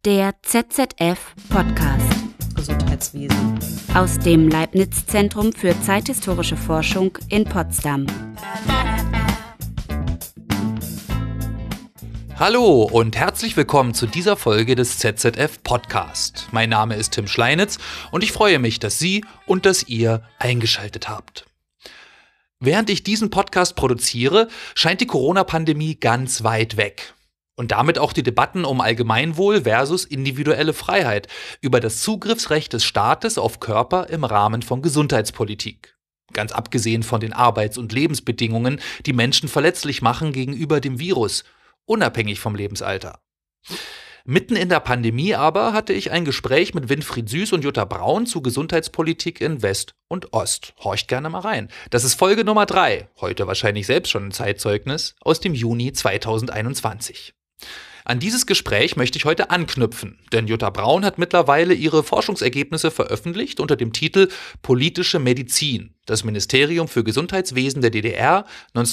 Der ZZF-Podcast Gesundheitswesen aus dem Leibniz-Zentrum für zeithistorische Forschung in Potsdam. Hallo und herzlich willkommen zu dieser Folge des ZZF-Podcast. Mein Name ist Tim Schleinitz und ich freue mich, dass Sie und dass ihr eingeschaltet habt. Während ich diesen Podcast produziere, scheint die Corona-Pandemie ganz weit weg. Und damit auch die Debatten um Allgemeinwohl versus individuelle Freiheit über das Zugriffsrecht des Staates auf Körper im Rahmen von Gesundheitspolitik. Ganz abgesehen von den Arbeits- und Lebensbedingungen, die Menschen verletzlich machen gegenüber dem Virus, unabhängig vom Lebensalter. Mitten in der Pandemie aber hatte ich ein Gespräch mit Winfried Süß und Jutta Braun zu Gesundheitspolitik in West und Ost. Horcht gerne mal rein. Das ist Folge Nummer 3, heute wahrscheinlich selbst schon ein Zeitzeugnis, aus dem Juni 2021. An dieses Gespräch möchte ich heute anknüpfen, denn Jutta Braun hat mittlerweile ihre Forschungsergebnisse veröffentlicht unter dem Titel Politische Medizin, das Ministerium für Gesundheitswesen der DDR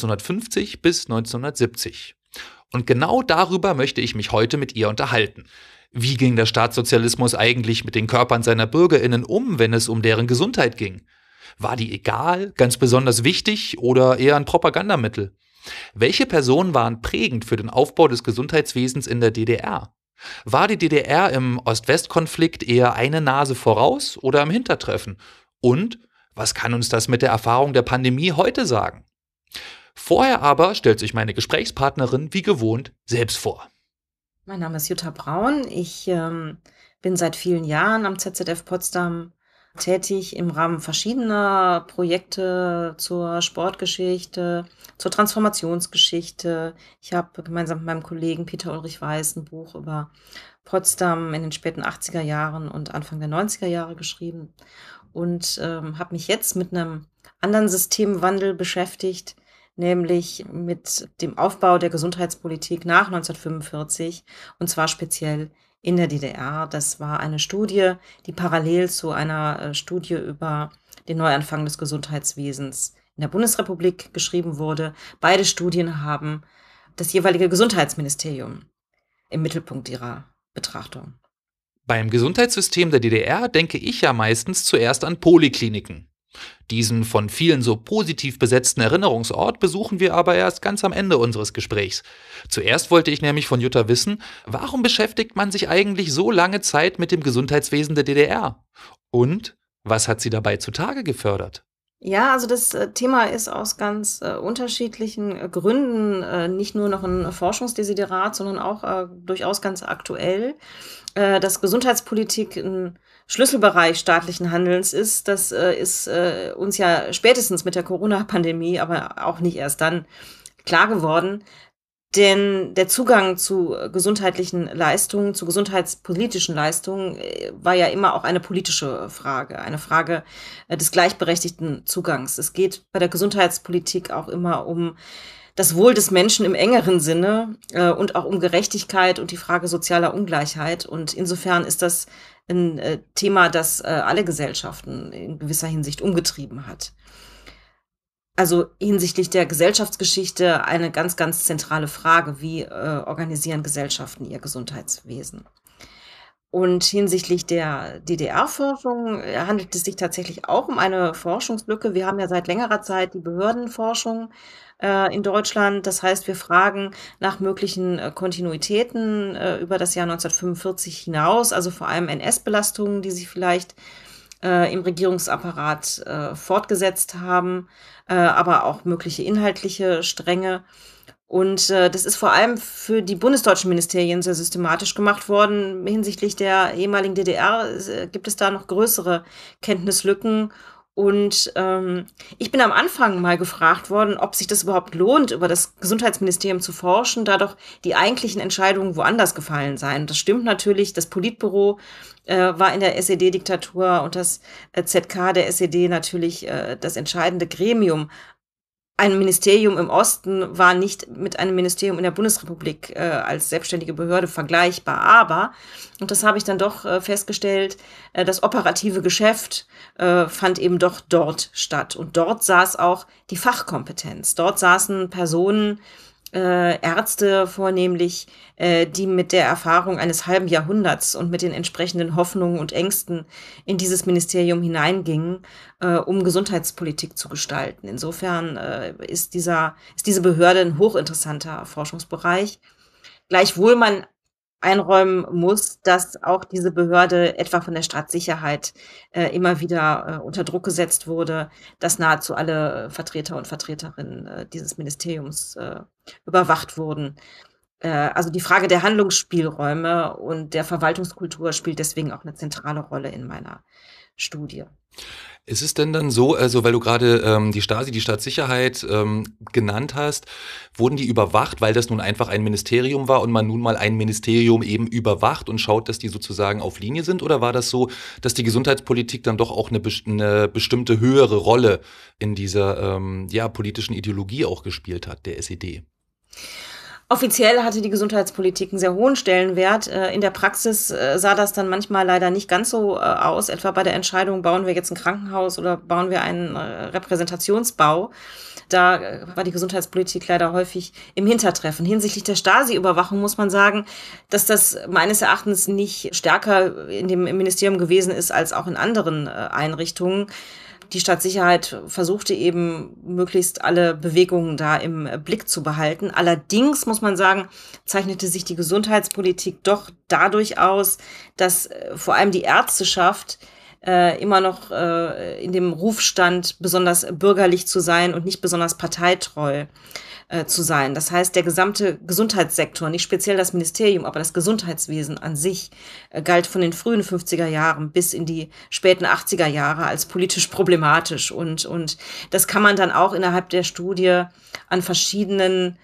1950 bis 1970. Und genau darüber möchte ich mich heute mit ihr unterhalten. Wie ging der Staatssozialismus eigentlich mit den Körpern seiner BürgerInnen um, wenn es um deren Gesundheit ging? War die egal, ganz besonders wichtig oder eher ein Propagandamittel? Welche Personen waren prägend für den Aufbau des Gesundheitswesens in der DDR? War die DDR im Ost-West-Konflikt eher eine Nase voraus oder im Hintertreffen? Und was kann uns das mit der Erfahrung der Pandemie heute sagen? Vorher aber stellt sich meine Gesprächspartnerin wie gewohnt selbst vor. Mein Name ist Jutta Braun. Ich bin seit vielen Jahren am ZZF Potsdam tätig im Rahmen verschiedener Projekte zur Sportgeschichte, zur Transformationsgeschichte. Ich habe gemeinsam mit meinem Kollegen Peter Ulrich Weiß ein Buch über Potsdam in den späten 80er Jahren und Anfang der 90er Jahre geschrieben und habe mich jetzt mit einem anderen Systemwandel beschäftigt, nämlich mit dem Aufbau der Gesundheitspolitik nach 1945 und zwar speziell in der DDR. Das war eine Studie, die parallel zu einer Studie über den Neuanfang des Gesundheitswesens in der Bundesrepublik geschrieben wurde. Beide Studien haben das jeweilige Gesundheitsministerium im Mittelpunkt ihrer Betrachtung. Beim Gesundheitssystem der DDR denke ich ja meistens zuerst an Polikliniken. Diesen von vielen so positiv besetzten Erinnerungsort besuchen wir aber erst ganz am Ende unseres Gesprächs. Zuerst wollte ich nämlich von Jutta wissen, warum beschäftigt man sich eigentlich so lange Zeit mit dem Gesundheitswesen der DDR? Und was hat sie dabei zutage gefördert? Ja, also das Thema ist aus ganz unterschiedlichen Gründen nicht nur noch ein Forschungsdesiderat, sondern auch durchaus ganz aktuell. Dass Gesundheitspolitik ein Schlüsselbereich staatlichen Handelns ist, das ist uns ja spätestens mit der Corona-Pandemie, aber auch nicht erst dann klar geworden. Denn der Zugang zu gesundheitlichen Leistungen, zu gesundheitspolitischen Leistungen war ja immer auch eine politische Frage, eine Frage des gleichberechtigten Zugangs. Es geht bei der Gesundheitspolitik auch immer um das Wohl des Menschen im engeren Sinne und auch um Gerechtigkeit und die Frage sozialer Ungleichheit. Und insofern ist das ein Thema, das alle Gesellschaften in gewisser Hinsicht umgetrieben hat. Also hinsichtlich der Gesellschaftsgeschichte eine ganz, ganz zentrale Frage, wie organisieren Gesellschaften ihr Gesundheitswesen? Und hinsichtlich der DDR-Forschung handelt es sich tatsächlich auch um eine Forschungslücke. Wir haben ja seit längerer Zeit die Behördenforschung in Deutschland. Das heißt, wir fragen nach möglichen Kontinuitäten über das Jahr 1945 hinaus, also vor allem NS-Belastungen, die sich vielleicht im Regierungsapparat fortgesetzt haben, aber auch mögliche inhaltliche Stränge. Und das ist vor allem für die bundesdeutschen Ministerien sehr systematisch gemacht worden. Hinsichtlich der ehemaligen DDR gibt es da noch größere Kenntnislücken. Und ich bin am Anfang mal gefragt worden, ob sich das überhaupt lohnt, über das Gesundheitsministerium zu forschen, da doch die eigentlichen Entscheidungen woanders gefallen seien. Das stimmt natürlich. Das Politbüro war in der SED-Diktatur und das ZK der SED natürlich das entscheidende Gremium. Ein Ministerium im Osten war nicht mit einem Ministerium in der Bundesrepublik als selbstständige Behörde vergleichbar. Aber, und das habe ich dann doch festgestellt, das operative Geschäft fand eben doch dort statt. Und dort saß auch die Fachkompetenz. Dort saßen Personen, Ärzte vornehmlich, die mit der Erfahrung eines halben Jahrhunderts und mit den entsprechenden Hoffnungen und Ängsten in dieses Ministerium hineingingen, um Gesundheitspolitik zu gestalten. Insofern ist diese Behörde ein hochinteressanter Forschungsbereich. Gleichwohl man einräumen muss, dass auch diese Behörde etwa von der Staatssicherheit immer wieder unter Druck gesetzt wurde, dass nahezu alle Vertreter und Vertreterinnen dieses Ministeriums überwacht wurden. Also die Frage der Handlungsspielräume und der Verwaltungskultur spielt deswegen auch eine zentrale Rolle in meiner Studie. Ist es denn dann so, also weil du gerade die Stasi, die Staatssicherheit genannt hast, wurden die überwacht, weil das nun einfach ein Ministerium war und man nun mal ein Ministerium eben überwacht und schaut, dass die sozusagen auf Linie sind? Oder war das so, dass die Gesundheitspolitik dann doch auch eine bestimmte höhere Rolle in dieser politischen Ideologie auch gespielt hat, der SED? Offiziell hatte die Gesundheitspolitik einen sehr hohen Stellenwert. In der Praxis sah das dann manchmal leider nicht ganz so aus, etwa bei der Entscheidung, bauen wir jetzt ein Krankenhaus oder bauen wir einen Repräsentationsbau. Da war die Gesundheitspolitik leider häufig im Hintertreffen. Hinsichtlich der Stasi-Überwachung muss man sagen, dass das meines Erachtens nicht stärker im Ministerium gewesen ist als auch in anderen Einrichtungen. Die Staatssicherheit versuchte eben, möglichst alle Bewegungen da im Blick zu behalten. Allerdings muss man sagen, zeichnete sich die Gesundheitspolitik doch dadurch aus, dass vor allem die Ärzteschaft immer noch in dem Ruf stand, besonders bürgerlich zu sein und nicht besonders parteitreu zu sein. Das heißt, der gesamte Gesundheitssektor, nicht speziell das Ministerium, aber das Gesundheitswesen an sich, galt von den frühen 50er Jahren bis in die späten 80er Jahre als politisch problematisch. Und das kann man dann auch innerhalb der Studie an verschiedenen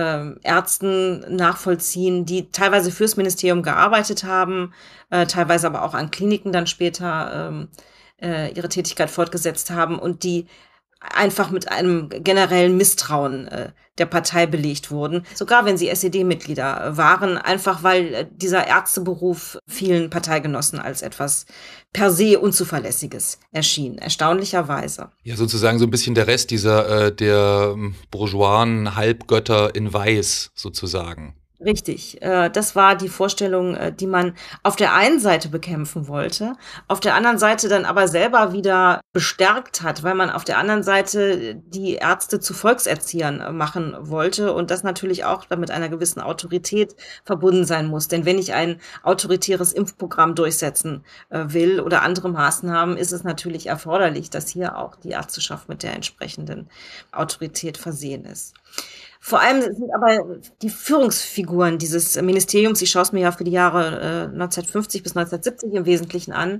Ärzten nachvollziehen, die teilweise fürs Ministerium gearbeitet haben, teilweise aber auch an Kliniken dann später ihre Tätigkeit fortgesetzt haben und die einfach mit einem generellen Misstrauen der Partei belegt wurden, sogar wenn sie SED-Mitglieder waren, einfach weil dieser Ärzteberuf vielen Parteigenossen als etwas per se Unzuverlässiges erschien, erstaunlicherweise. Ja, sozusagen so ein bisschen der Rest dieser der bourgeoisen Halbgötter in Weiß sozusagen. Richtig, das war die Vorstellung, die man auf der einen Seite bekämpfen wollte, auf der anderen Seite dann aber selber wieder bestärkt hat, weil man auf der anderen Seite die Ärzte zu Volkserziehern machen wollte und das natürlich auch mit einer gewissen Autorität verbunden sein muss. Denn wenn ich ein autoritäres Impfprogramm durchsetzen will oder andere Maßnahmen, ist es natürlich erforderlich, dass hier auch die Ärzteschaft mit der entsprechenden Autorität versehen ist. Vor allem sind aber die Führungsfiguren dieses Ministeriums, ich schaue es mir ja für die Jahre 1950 bis 1970 im Wesentlichen an,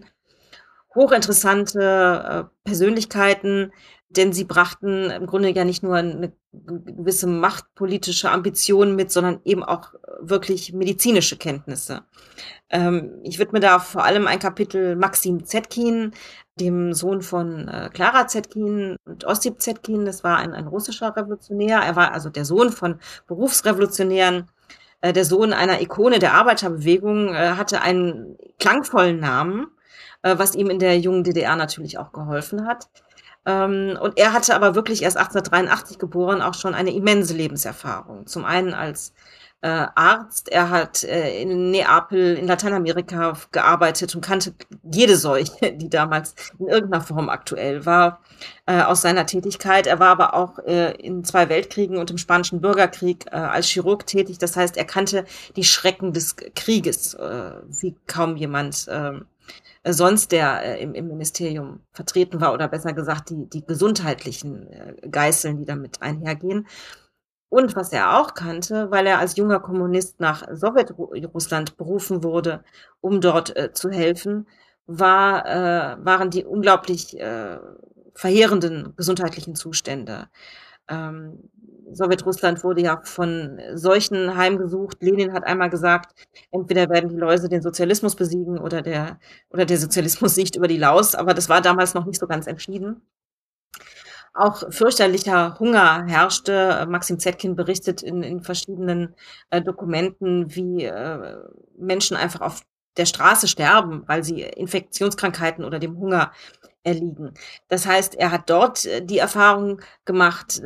hochinteressante Persönlichkeiten, denn sie brachten im Grunde ja nicht nur eine gewisse machtpolitische Ambition mit, sondern eben auch wirklich medizinische Kenntnisse. Ich widme da vor allem ein Kapitel Maxim Zetkin, dem Sohn von Klara Zetkin und Ossip Zetkin. Das war ein russischer Revolutionär. Er war also der Sohn von Berufsrevolutionären, der Sohn einer Ikone der Arbeiterbewegung, hatte einen klangvollen Namen, was ihm in der jungen DDR natürlich auch geholfen hat. Und er hatte aber wirklich erst 1883 geboren, auch schon eine immense Lebenserfahrung. Zum einen als Arzt, er hat in Neapel in Lateinamerika gearbeitet und kannte jede Seuche, die damals in irgendeiner Form aktuell war, aus seiner Tätigkeit. Er war aber auch in 2 Weltkriegen und im Spanischen Bürgerkrieg als Chirurg tätig. Das heißt, er kannte die Schrecken des Krieges wie kaum jemand sonst, der im Ministerium vertreten war, oder besser gesagt die gesundheitlichen Geißeln, die damit einhergehen. Und was er auch kannte, weil er als junger Kommunist nach Sowjetrussland berufen wurde, um dort zu helfen, waren die unglaublich verheerenden gesundheitlichen Zustände. Sowjetrussland wurde ja von Seuchen heimgesucht. Lenin hat einmal gesagt, entweder werden die Läuse den Sozialismus besiegen oder der Sozialismus siegt über die Laus. Aber das war damals noch nicht so ganz entschieden. Auch fürchterlicher Hunger herrschte. Maxim Zetkin berichtet in verschiedenen Dokumenten, wie Menschen einfach auf der Straße sterben, weil sie Infektionskrankheiten oder dem Hunger erliegen. Das heißt, er hat dort die Erfahrung gemacht,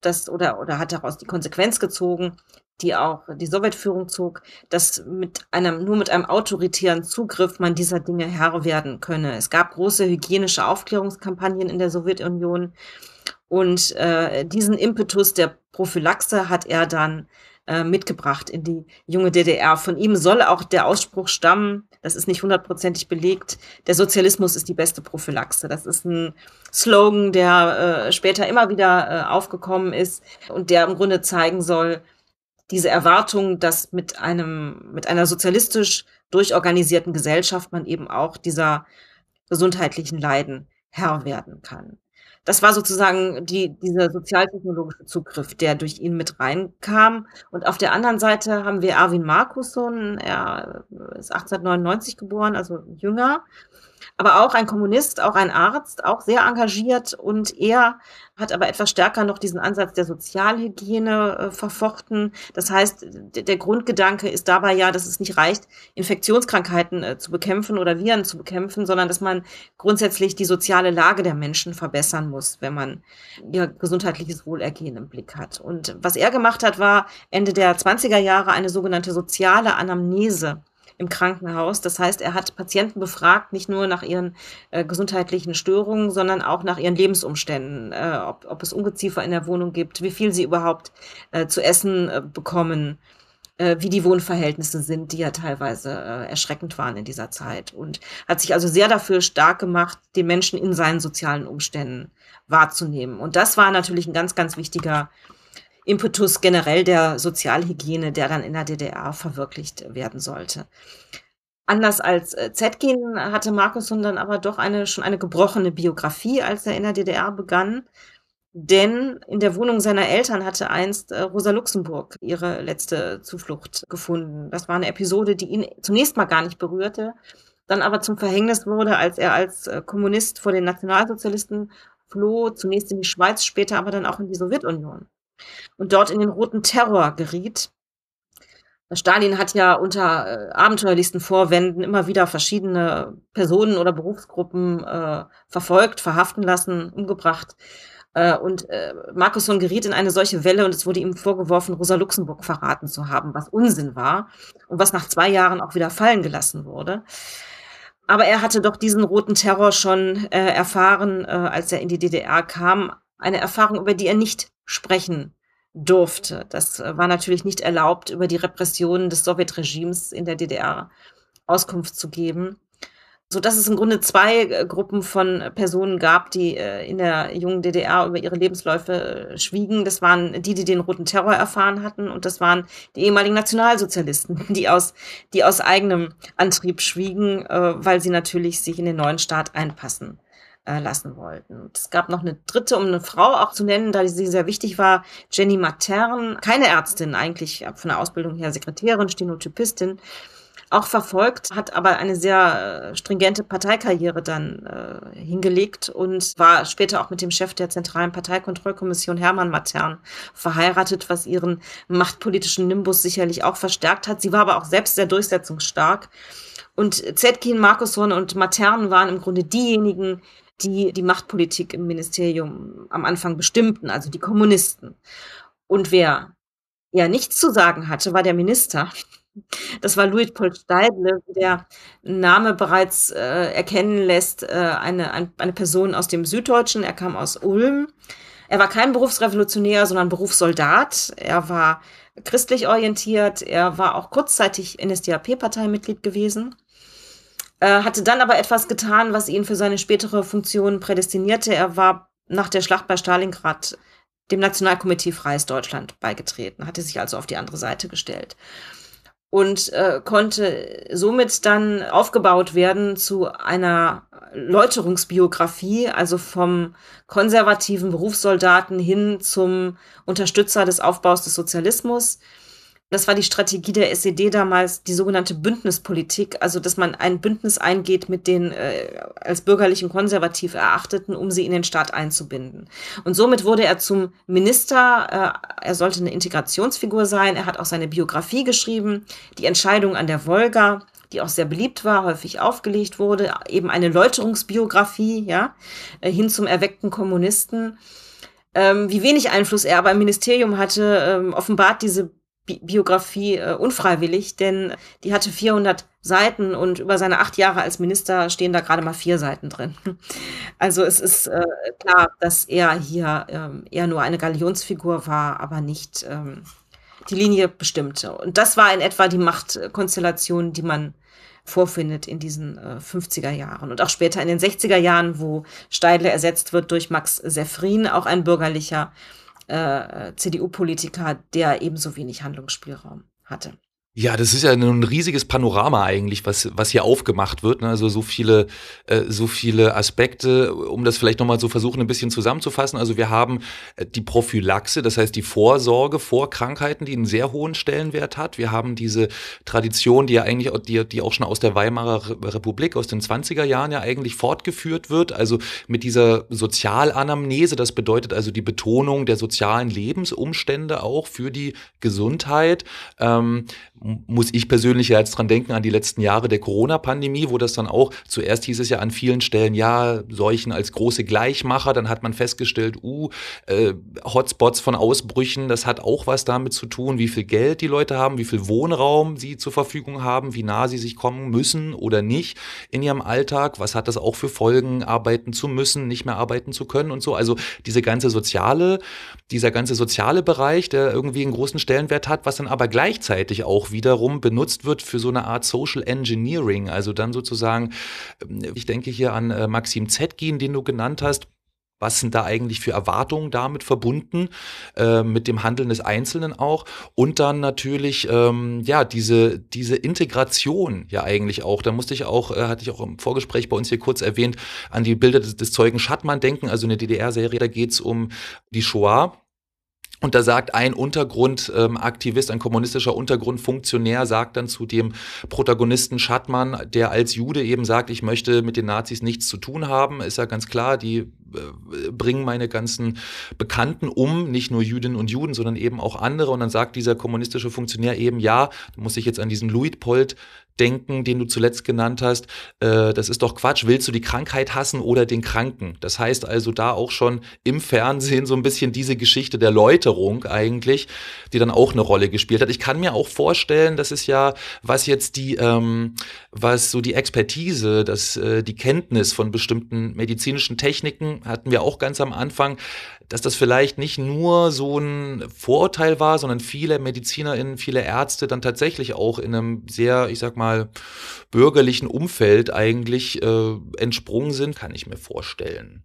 oder hat daraus die Konsequenz gezogen, die auch die Sowjetführung zog, dass nur mit einem autoritären Zugriff man dieser Dinge Herr werden könne. Es gab große hygienische Aufklärungskampagnen in der Sowjetunion und diesen Impetus der Prophylaxe hat er dann mitgebracht in die junge DDR. Von ihm soll auch der Ausspruch stammen, das ist nicht 100%ig belegt, der Sozialismus ist die beste Prophylaxe. Das ist ein Slogan, der später immer wieder aufgekommen ist und der im Grunde zeigen soll, diese Erwartung, dass mit einer sozialistisch durchorganisierten Gesellschaft man eben auch dieser gesundheitlichen Leiden Herr werden kann. Das war sozusagen dieser sozialtechnologische Zugriff, der durch ihn mit reinkam. Und auf der anderen Seite haben wir Erwin Markusson. Er ist 1899 geboren, also jünger, aber auch ein Kommunist, auch ein Arzt, auch sehr engagiert. Und er hat aber etwas stärker noch diesen Ansatz der Sozialhygiene verfochten. Das heißt, der Grundgedanke ist dabei ja, dass es nicht reicht, Infektionskrankheiten zu bekämpfen oder Viren zu bekämpfen, sondern dass man grundsätzlich die soziale Lage der Menschen verbessern muss, wenn man ihr gesundheitliches Wohlergehen im Blick hat. Und was er gemacht hat, war Ende der 20er Jahre eine sogenannte soziale Anamnese im Krankenhaus. Das heißt, er hat Patienten befragt, nicht nur nach ihren gesundheitlichen Störungen, sondern auch nach ihren Lebensumständen, ob es Ungeziefer in der Wohnung gibt, wie viel sie überhaupt zu essen bekommen, wie die Wohnverhältnisse sind, die ja teilweise erschreckend waren in dieser Zeit. Und hat sich also sehr dafür stark gemacht, den Menschen in seinen sozialen Umständen wahrzunehmen. Und das war natürlich ein ganz, ganz wichtiger Impetus generell der Sozialhygiene, der dann in der DDR verwirklicht werden sollte. Anders als Zetkin hatte Markusson dann aber doch schon eine gebrochene Biografie, als er in der DDR begann. Denn in der Wohnung seiner Eltern hatte einst Rosa Luxemburg ihre letzte Zuflucht gefunden. Das war eine Episode, die ihn zunächst mal gar nicht berührte, dann aber zum Verhängnis wurde, als er als Kommunist vor den Nationalsozialisten floh, zunächst in die Schweiz, später aber dann auch in die Sowjetunion. Und dort in den roten Terror geriet. Stalin hat ja unter abenteuerlichsten Vorwänden immer wieder verschiedene Personen oder Berufsgruppen verfolgt, verhaften lassen, umgebracht. Und Markusson geriet in eine solche Welle und es wurde ihm vorgeworfen, Rosa Luxemburg verraten zu haben, was Unsinn war und was nach 2 Jahren auch wieder fallen gelassen wurde. Aber er hatte doch diesen roten Terror schon erfahren, als er in die DDR kam. Eine Erfahrung, über die er nicht sprechen durfte. Das war natürlich nicht erlaubt, über die Repressionen des Sowjetregimes in der DDR Auskunft zu geben. So dass es im Grunde 2 Gruppen von Personen gab, die in der jungen DDR über ihre Lebensläufe schwiegen. Das waren die den roten Terror erfahren hatten, und das waren die ehemaligen Nationalsozialisten, die aus eigenem Antrieb schwiegen, weil sie natürlich sich in den neuen Staat einpassen lassen wollten. Und es gab noch eine dritte, um eine Frau auch zu nennen, da sie sehr wichtig war, Jenny Matern, keine Ärztin, eigentlich von der Ausbildung her Sekretärin, Stenotypistin, auch verfolgt, hat aber eine sehr stringente Parteikarriere dann hingelegt und war später auch mit dem Chef der Zentralen Parteikontrollkommission Hermann Matern verheiratet, was ihren machtpolitischen Nimbus sicherlich auch verstärkt hat. Sie war aber auch selbst sehr durchsetzungsstark. Und Zetkin, Markusson und Matern waren im Grunde diejenigen, die die Machtpolitik im Ministerium am Anfang bestimmten, also die Kommunisten. Und wer ja nichts zu sagen hatte, war der Minister. Das war Luitpold Steidle, wie der Name bereits erkennen lässt, eine Person aus dem Süddeutschen. Er kam aus Ulm. Er war kein Berufsrevolutionär, sondern Berufssoldat. Er war christlich orientiert. Er war auch kurzzeitig NSDAP-Parteimitglied gewesen. Hatte dann aber etwas getan, was ihn für seine spätere Funktion prädestinierte. Er war nach der Schlacht bei Stalingrad dem Nationalkomitee Freies Deutschland beigetreten, hatte sich also auf die andere Seite gestellt und konnte somit dann aufgebaut werden zu einer Läuterungsbiografie, also vom konservativen Berufssoldaten hin zum Unterstützer des Aufbaus des Sozialismus. Das war die Strategie der SED damals, die sogenannte Bündnispolitik, also dass man ein Bündnis eingeht mit den als bürgerlich und konservativ Erachteten, um sie in den Staat einzubinden. Und somit wurde er zum Minister. Er sollte eine Integrationsfigur sein. Er hat auch seine Biografie geschrieben, Die Entscheidung an der Wolga, die auch sehr beliebt war, häufig aufgelegt wurde, eben eine Läuterungsbiografie, ja, hin zum erweckten Kommunisten. Wie wenig Einfluss er aber im Ministerium hatte, offenbart diese Biografie unfreiwillig, denn die hatte 400 Seiten und über seine 8 Jahre als Minister stehen da gerade mal 4 Seiten drin. Also es ist klar, dass er hier eher nur eine Galionsfigur war, aber nicht die Linie bestimmte. Und das war in etwa die Machtkonstellation, die man vorfindet in diesen 50er Jahren und auch später in den 60er Jahren, wo Steidle ersetzt wird durch Max Sephrin, auch ein bürgerlicher CDU-Politiker, der ebenso wenig Handlungsspielraum hatte. Ja, das ist ja ein riesiges Panorama eigentlich, was hier aufgemacht wird, ne? Also so viele Aspekte, um das vielleicht nochmal so versuchen, ein bisschen zusammenzufassen. Also wir haben die Prophylaxe, das heißt die Vorsorge vor Krankheiten, die einen sehr hohen Stellenwert hat. Wir haben diese Tradition, die ja eigentlich, die auch schon aus der Weimarer Republik, aus den 20er Jahren ja eigentlich fortgeführt wird. Also mit dieser Sozialanamnese, das bedeutet also die Betonung der sozialen Lebensumstände auch für die Gesundheit. Muss ich persönlich ja jetzt dran denken an die letzten Jahre der Corona-Pandemie, wo das dann auch, zuerst hieß es ja an vielen Stellen, ja, Seuchen als große Gleichmacher, dann hat man festgestellt, Hotspots von Ausbrüchen, das hat auch was damit zu tun, wie viel Geld die Leute haben, wie viel Wohnraum sie zur Verfügung haben, wie nah sie sich kommen müssen oder nicht in ihrem Alltag, was hat das auch für Folgen, arbeiten zu müssen, nicht mehr arbeiten zu können und so. Also dieser ganze soziale Bereich, der irgendwie einen großen Stellenwert hat, was dann aber gleichzeitig auch wiederum benutzt wird für so eine Art Social Engineering, also dann sozusagen, ich denke hier an Maxim Zetkin, den du genannt hast. Was sind da eigentlich für Erwartungen damit verbunden, mit dem Handeln des Einzelnen auch? Und dann natürlich, diese Integration ja eigentlich auch. Da musste ich auch, hatte ich auch im Vorgespräch bei uns hier kurz erwähnt, an die Bilder des Zeugen Schattmann denken, also eine DDR-Serie, da geht's um die Shoah. Und da sagt ein Untergrundaktivist, ein kommunistischer Untergrundfunktionär, sagt dann zu dem Protagonisten Schattmann, der als Jude eben sagt, ich möchte mit den Nazis nichts zu tun haben, ist ja ganz klar, die bringen meine ganzen Bekannten um, nicht nur Jüdinnen und Juden, sondern eben auch andere. Und dann sagt dieser kommunistische Funktionär eben, ja, da muss ich jetzt an diesen Luitpold denken, den du zuletzt genannt hast, das ist doch Quatsch, willst du die Krankheit hassen oder den Kranken? Das heißt also da auch schon im Fernsehen so ein bisschen diese Geschichte der Läuterung eigentlich, die dann auch eine Rolle gespielt hat. Ich kann mir auch vorstellen, das ist ja, was jetzt was so die Expertise, die Kenntnis von bestimmten medizinischen Techniken, hatten wir auch ganz am Anfang, dass das vielleicht nicht nur so ein Vorurteil war, sondern viele MedizinerInnen, viele Ärzte dann tatsächlich auch in einem sehr, ich sag mal, bürgerlichen Umfeld eigentlich entsprungen sind, kann ich mir vorstellen.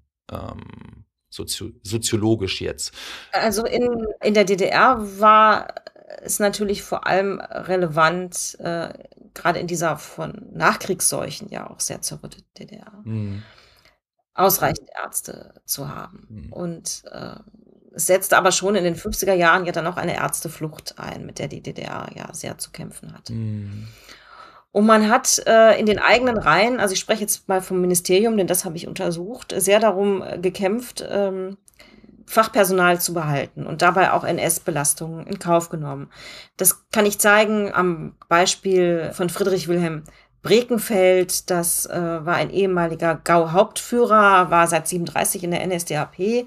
Soziologisch jetzt. Also in der DDR war es natürlich vor allem relevant, gerade in dieser von Nachkriegsseuchen ja auch sehr zerrütteten DDR, ausreichend Ärzte zu haben. Und es setzte aber schon in den 50er Jahren ja dann auch eine Ärzteflucht ein, mit der die DDR ja sehr zu kämpfen hatte. Und man hat in den eigenen Reihen, also ich spreche jetzt mal vom Ministerium, denn das habe ich untersucht, sehr darum gekämpft, Fachpersonal zu behalten und dabei auch NS-Belastungen in Kauf genommen. Das kann ich zeigen am Beispiel von Friedrich Wilhelm Brekenfeld. Das war ein ehemaliger Gau-Hauptführer, war seit 1937 in der NSDAP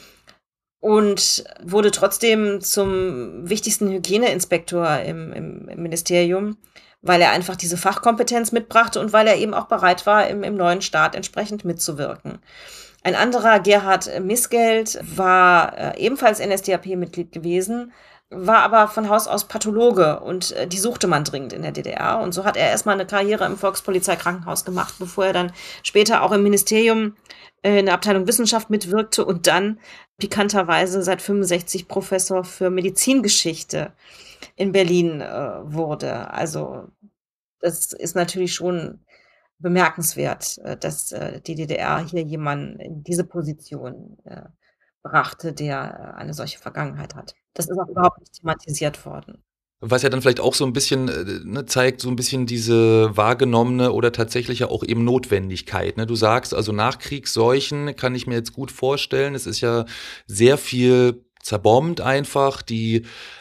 und wurde trotzdem zum wichtigsten Hygieneinspektor im Ministerium, weil er einfach diese Fachkompetenz mitbrachte und weil er eben auch bereit war, im neuen Staat entsprechend mitzuwirken. Ein anderer, Gerhard Missgeld, war ebenfalls NSDAP-Mitglied gewesen, war aber von Haus aus Pathologe und die suchte man dringend in der DDR. Und so hat er erstmal eine Karriere im Volkspolizeikrankenhaus gemacht, bevor er dann später auch im Ministerium in der Abteilung Wissenschaft mitwirkte und dann pikanterweise seit 65 Professor für Medizingeschichte in Berlin wurde. Also das ist natürlich schon bemerkenswert, dass die DDR hier jemanden in diese Position brachte, der eine solche Vergangenheit hat. Das ist auch überhaupt nicht thematisiert worden. Was ja dann vielleicht auch so ein bisschen zeigt, so ein bisschen diese wahrgenommene oder tatsächliche auch eben Notwendigkeit. Ne? Du sagst also Nachkriegsseuchen, kann ich mir jetzt gut vorstellen. Es ist ja sehr viel zerbombt einfach. Die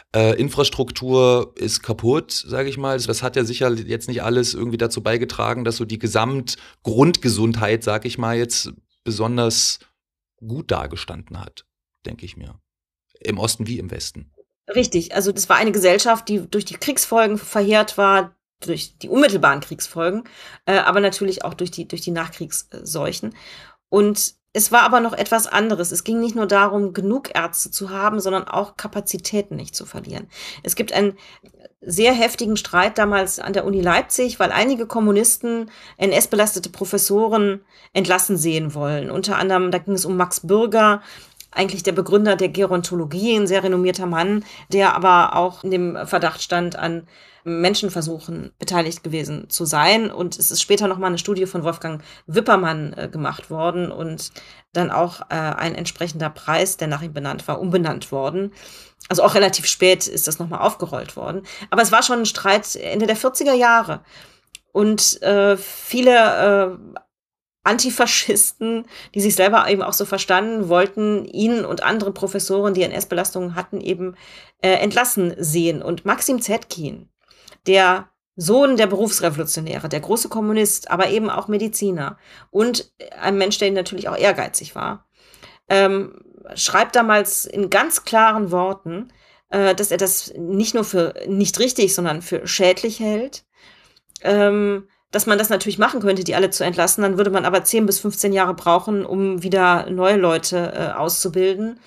Infrastruktur ist kaputt, sage ich mal. Das hat ja sicher jetzt nicht alles irgendwie dazu beigetragen, dass so die Gesamtgrundgesundheit, sage ich mal, jetzt besonders gut dagestanden hat, denke ich mir. Im Osten wie im Westen. Richtig, also das war eine Gesellschaft, die durch die Kriegsfolgen verheert war, durch die unmittelbaren Kriegsfolgen, aber natürlich auch durch die Nachkriegsseuchen. Und es war aber noch etwas anderes. Es ging nicht nur darum, genug Ärzte zu haben, sondern auch Kapazitäten nicht zu verlieren. Es gibt einen sehr heftigen Streit damals an der Uni Leipzig, weil einige Kommunisten NS-belastete Professoren entlassen sehen wollen. Unter anderem, da ging es um Max Bürger, eigentlich der Begründer der Gerontologie, ein sehr renommierter Mann, der aber auch in dem Verdacht stand, an Menschenversuchen beteiligt gewesen zu sein. Und es ist später nochmal eine Studie von Wolfgang Wippermann gemacht worden und dann auch ein entsprechender Preis, der nach ihm benannt war, umbenannt worden. Also auch relativ spät ist das nochmal aufgerollt worden. Aber es war schon ein Streit Ende der 40er Jahre. Und viele Antifaschisten, die sich selber eben auch so verstanden, wollten ihn und andere Professoren, die NS-Belastungen hatten, eben entlassen sehen. Und Maxim Zetkin, der Sohn der Berufsrevolutionäre, der große Kommunist, aber eben auch Mediziner und ein Mensch, der natürlich auch ehrgeizig war, schreibt damals in ganz klaren Worten, dass er das nicht nur für nicht richtig, sondern für schädlich hält, dass man das natürlich machen könnte, die alle zu entlassen, dann würde man aber 10 bis 15 Jahre brauchen, um wieder neue Leute auszubilden.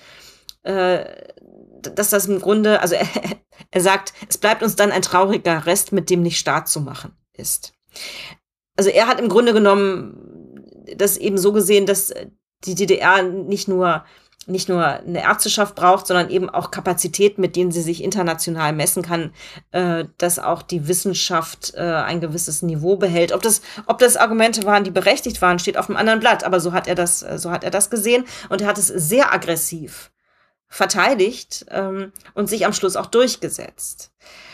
Dass das im Grunde, also er sagt, es bleibt uns dann ein trauriger Rest, mit dem nicht Staat zu machen ist. Also er hat im Grunde genommen das eben so gesehen, dass die DDR nicht nur eine Ärzteschaft braucht, sondern eben auch Kapazitäten, mit denen sie sich international messen kann, dass auch die Wissenschaft ein gewisses Niveau behält. Ob das Argumente waren, die berechtigt waren, steht auf einem anderen Blatt, aber so hat er das gesehen und er hat es sehr aggressiv verteidigt und sich am Schluss auch durchgesetzt.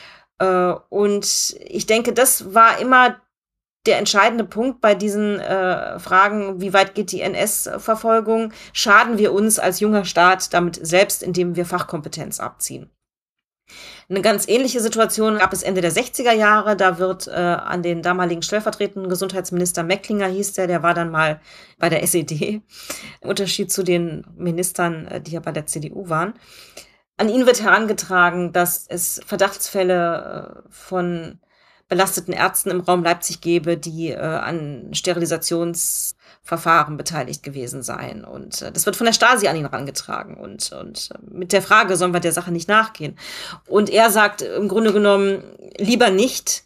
Und ich denke, das war immer der entscheidende Punkt bei diesen Fragen, wie weit geht die NS-Verfolgung? Schaden wir uns als junger Staat damit selbst, indem wir Fachkompetenz abziehen? Eine ganz ähnliche Situation gab es Ende der 60er Jahre. Da wird an den damaligen stellvertretenden Gesundheitsminister Mecklinger hieß der war dann mal bei der SED, im Unterschied zu den Ministern, die ja bei der CDU waren. An ihn wird herangetragen, dass es Verdachtsfälle von belasteten Ärzten im Raum Leipzig gebe, die an Sterilisationsverfahren beteiligt gewesen seien. Und das wird von der Stasi an ihn herangetragen und mit der Frage, sollen wir der Sache nicht nachgehen? Und er sagt im Grunde genommen, lieber nicht,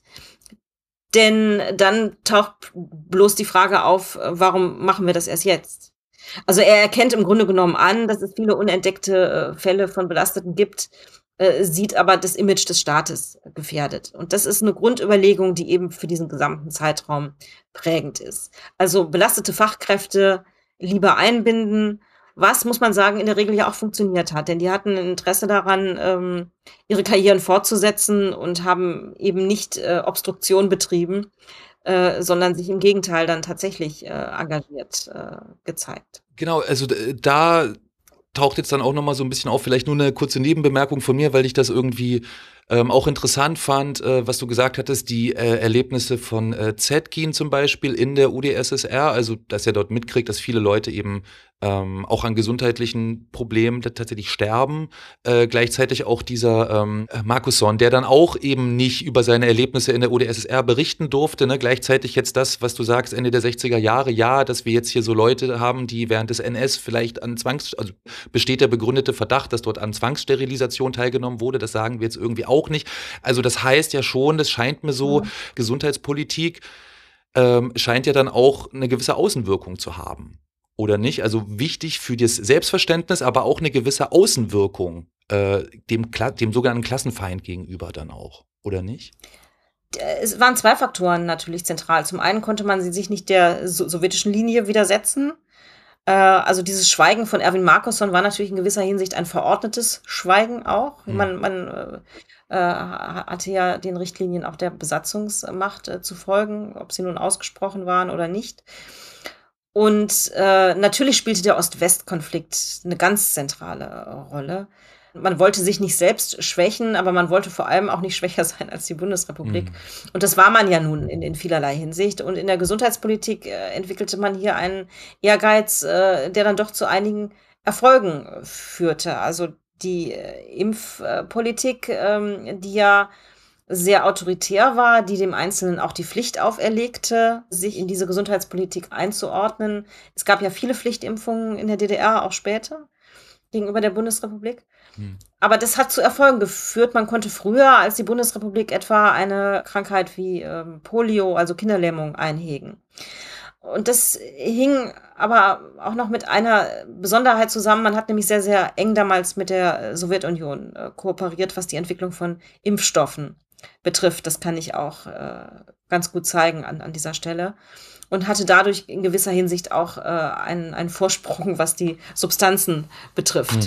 denn dann taucht bloß die Frage auf, warum machen wir das erst jetzt? Also er erkennt im Grunde genommen an, dass es viele unentdeckte Fälle von Belasteten gibt, sieht aber das Image des Staates gefährdet. Und das ist eine Grundüberlegung, die eben für diesen gesamten Zeitraum prägend ist. Also belastete Fachkräfte lieber einbinden, was, muss man sagen, in der Regel ja auch funktioniert hat. Denn die hatten ein Interesse daran, ihre Karrieren fortzusetzen und haben eben nicht Obstruktion betrieben, sondern sich im Gegenteil dann tatsächlich engagiert gezeigt. Genau, also da taucht jetzt dann auch nochmal so ein bisschen auf, vielleicht nur eine kurze Nebenbemerkung von mir, weil ich das irgendwie auch interessant fand, was du gesagt hattest, die Erlebnisse von Zetkin zum Beispiel in der UdSSR, also dass er dort mitkriegt, dass viele Leute eben auch an gesundheitlichen Problemen tatsächlich sterben. Gleichzeitig auch dieser Markusson, der dann auch eben nicht über seine Erlebnisse in der UdSSR berichten durfte. Ne? Gleichzeitig jetzt das, was du sagst, Ende der 60er Jahre, ja, dass wir jetzt hier so Leute haben, die während des NS vielleicht also besteht der begründete Verdacht, dass dort an Zwangssterilisation teilgenommen wurde. Das sagen wir jetzt irgendwie auch nicht. Also das heißt ja schon, das scheint mir so, Gesundheitspolitik scheint ja dann auch eine gewisse Außenwirkung zu haben. Oder nicht? Also wichtig für das Selbstverständnis, aber auch eine gewisse Außenwirkung dem sogenannten Klassenfeind gegenüber dann auch, oder nicht? Es waren 2 Faktoren natürlich zentral. Zum einen konnte man sich nicht der sowjetischen Linie widersetzen. Also dieses Schweigen von Erwin Markusson war natürlich in gewisser Hinsicht ein verordnetes Schweigen auch. Man hatte ja den Richtlinien auch der Besatzungsmacht zu folgen, ob sie nun ausgesprochen waren oder nicht. Und natürlich spielte der Ost-West-Konflikt eine ganz zentrale Rolle. Man wollte sich nicht selbst schwächen, aber man wollte vor allem auch nicht schwächer sein als die Bundesrepublik. Und das war man ja nun in vielerlei Hinsicht. Und in der Gesundheitspolitik entwickelte man hier einen Ehrgeiz, der dann doch zu einigen Erfolgen führte. Also die Impfpolitik, die ja sehr autoritär war, die dem Einzelnen auch die Pflicht auferlegte, sich in diese Gesundheitspolitik einzuordnen. Es gab ja viele Pflichtimpfungen in der DDR, auch später, gegenüber der Bundesrepublik. Aber das hat zu Erfolgen geführt. Man konnte früher als die Bundesrepublik etwa eine Krankheit wie Polio, also Kinderlähmung, einhegen. Und das hing aber auch noch mit einer Besonderheit zusammen. Man hat nämlich sehr, sehr eng damals mit der Sowjetunion kooperiert, was die Entwicklung von Impfstoffen betrifft. Das kann ich auch ganz gut zeigen an dieser Stelle. Und hatte dadurch in gewisser Hinsicht auch einen Vorsprung, was die Substanzen betrifft.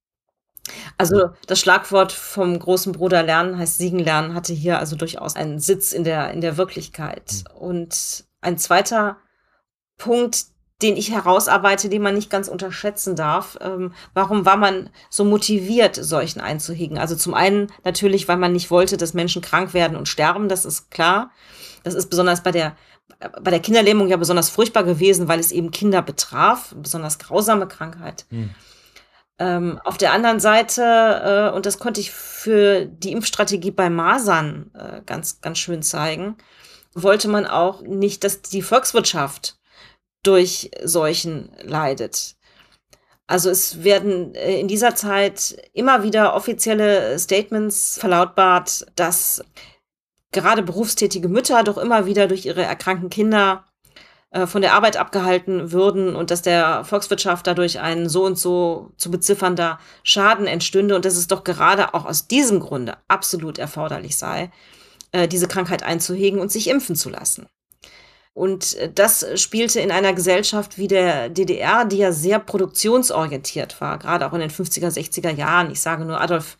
Also das Schlagwort vom großen Bruder Lernen heißt Siegen lernen, hatte hier also durchaus einen Sitz in der Wirklichkeit. Und ein zweiter Punkt, den ich herausarbeite, den man nicht ganz unterschätzen darf. Warum war man so motiviert, Seuchen einzuhegen? Also zum einen natürlich, weil man nicht wollte, dass Menschen krank werden und sterben, das ist klar. Das ist besonders bei der Kinderlähmung ja besonders furchtbar gewesen, weil es eben Kinder betraf, eine besonders grausame Krankheit. Auf der anderen Seite, und das konnte ich für die Impfstrategie bei Masern ganz, ganz schön zeigen, wollte man auch nicht, dass die Volkswirtschaft durch Seuchen leidet. Also es werden in dieser Zeit immer wieder offizielle Statements verlautbart, dass gerade berufstätige Mütter doch immer wieder durch ihre erkrankten Kinder von der Arbeit abgehalten würden und dass der Volkswirtschaft dadurch ein so und so zu beziffernder Schaden entstünde und dass es doch gerade auch aus diesem Grunde absolut erforderlich sei, diese Krankheit einzuhegen und sich impfen zu lassen. Und das spielte in einer Gesellschaft wie der DDR, die ja sehr produktionsorientiert war, gerade auch in den 50er, 60er Jahren. Ich sage nur Adolf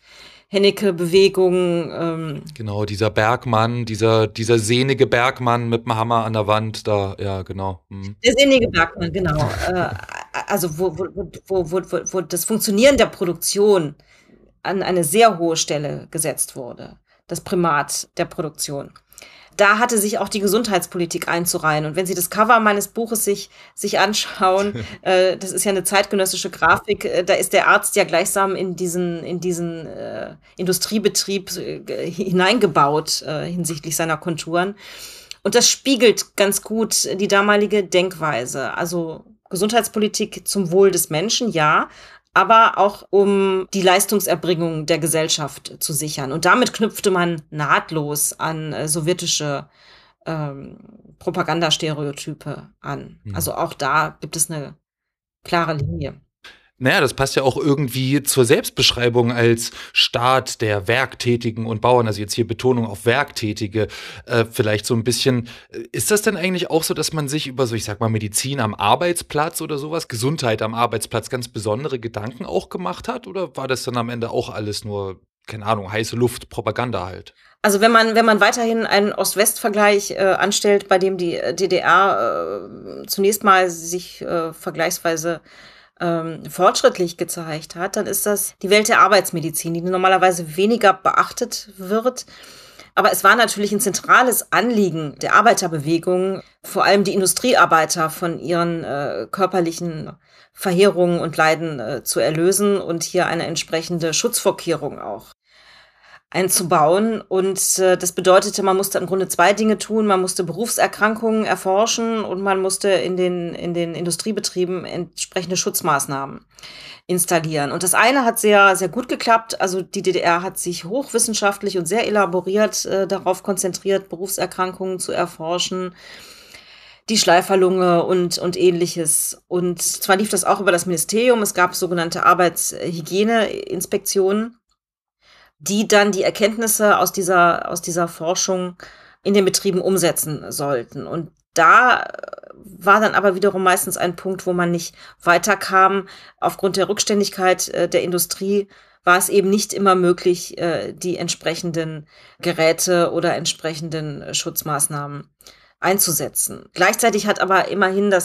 Hennecke-Bewegung. Genau, dieser Bergmann, dieser sehnige Bergmann mit dem Hammer an der Wand, da, ja, genau. Der sehnige Bergmann, genau. Also wo das Funktionieren der Produktion an eine sehr hohe Stelle gesetzt wurde, das Primat der Produktion. Da hatte sich auch die Gesundheitspolitik einzureihen. Und wenn Sie das Cover meines Buches sich anschauen, das ist ja eine zeitgenössische Grafik, da ist der Arzt ja gleichsam in diesen Industriebetrieb hineingebaut hinsichtlich seiner Konturen. Und das spiegelt ganz gut die damalige Denkweise. Also Gesundheitspolitik zum Wohl des Menschen, ja, aber auch um die Leistungserbringung der Gesellschaft zu sichern. Und damit knüpfte man nahtlos an sowjetische Propagandastereotype an. Also auch da gibt es eine klare Linie. Naja, das passt ja auch irgendwie zur Selbstbeschreibung als Staat der Werktätigen und Bauern, also jetzt hier Betonung auf Werktätige, vielleicht so ein bisschen. Ist das denn eigentlich auch so, dass man sich über so, ich sag mal, Medizin am Arbeitsplatz oder sowas, Gesundheit am Arbeitsplatz ganz besondere Gedanken auch gemacht hat? Oder war das dann am Ende auch alles nur, keine Ahnung, heiße Luft, Propaganda halt? Also wenn man weiterhin einen Ost-West-Vergleich anstellt, bei dem die DDR zunächst mal sich vergleichsweise fortschrittlich gezeigt hat, dann ist das die Welt der Arbeitsmedizin, die normalerweise weniger beachtet wird. Aber es war natürlich ein zentrales Anliegen der Arbeiterbewegung, vor allem die Industriearbeiter von ihren körperlichen Verheerungen und Leiden zu erlösen und hier eine entsprechende Schutzvorkehrung auch einzubauen. Und das bedeutete, man musste im Grunde zwei Dinge tun. Man musste Berufserkrankungen erforschen und man musste in den Industriebetrieben entsprechende Schutzmaßnahmen installieren. Und das eine hat sehr, sehr gut geklappt. Also die DDR hat sich hochwissenschaftlich und sehr elaboriert darauf konzentriert, Berufserkrankungen zu erforschen, die Schleiferlunge und ähnliches. Und zwar lief das auch über das Ministerium. Es gab sogenannte Arbeitshygieneinspektionen, die dann die Erkenntnisse aus dieser Forschung in den Betrieben umsetzen sollten. Und da war dann aber wiederum meistens ein Punkt, wo man nicht weiterkam. Aufgrund der Rückständigkeit der Industrie war es eben nicht immer möglich, die entsprechenden Geräte oder entsprechenden Schutzmaßnahmen einzusetzen. Gleichzeitig hat aber immerhin das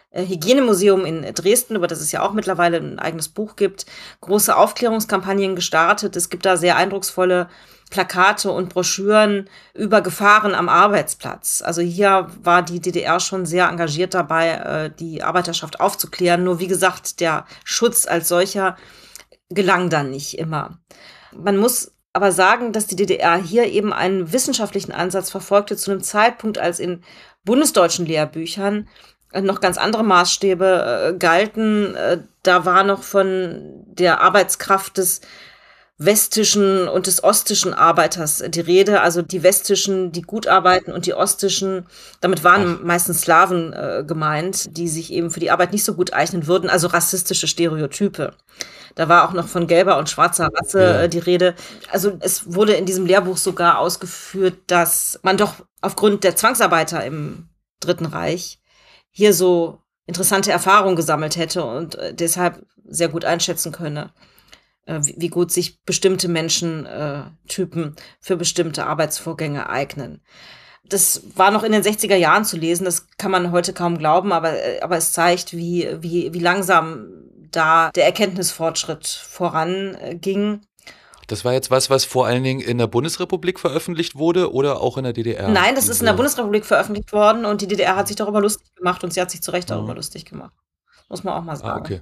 Hygienemuseum in Dresden, über das es ja auch mittlerweile ein eigenes Buch gibt, große Aufklärungskampagnen gestartet. Es gibt da sehr eindrucksvolle Plakate und Broschüren über Gefahren am Arbeitsplatz. Also hier war die DDR schon sehr engagiert dabei, die Arbeiterschaft aufzuklären. Nur wie gesagt, der Schutz als solcher gelang dann nicht immer. Man muss aber sagen, dass die DDR hier eben einen wissenschaftlichen Ansatz verfolgte zu einem Zeitpunkt, als in bundesdeutschen Lehrbüchern noch ganz andere Maßstäbe galten. Da war noch von der Arbeitskraft des westischen und des ostischen Arbeiters die Rede. Also die westischen, die gut arbeiten, und die ostischen, damit waren meistens Slawen gemeint, die sich eben für die Arbeit nicht so gut eignen würden, also rassistische Stereotype. Da war auch noch von gelber und schwarzer Rasse die Rede. Also es wurde in diesem Lehrbuch sogar ausgeführt, dass man doch aufgrund der Zwangsarbeiter im Dritten Reich hier so interessante Erfahrungen gesammelt hätte und deshalb sehr gut einschätzen könne, wie gut sich bestimmte Menschentypen für bestimmte Arbeitsvorgänge eignen. Das war noch in den 60er Jahren zu lesen, das kann man heute kaum glauben, aber es zeigt, wie langsam da der Erkenntnisfortschritt voranging. Das war jetzt was vor allen Dingen in der Bundesrepublik veröffentlicht wurde oder auch in der DDR? Nein, das ist in der Bundesrepublik veröffentlicht worden und die DDR hat sich darüber lustig gemacht und sie hat sich zu Recht darüber lustig gemacht. Muss man auch mal sagen. Okay.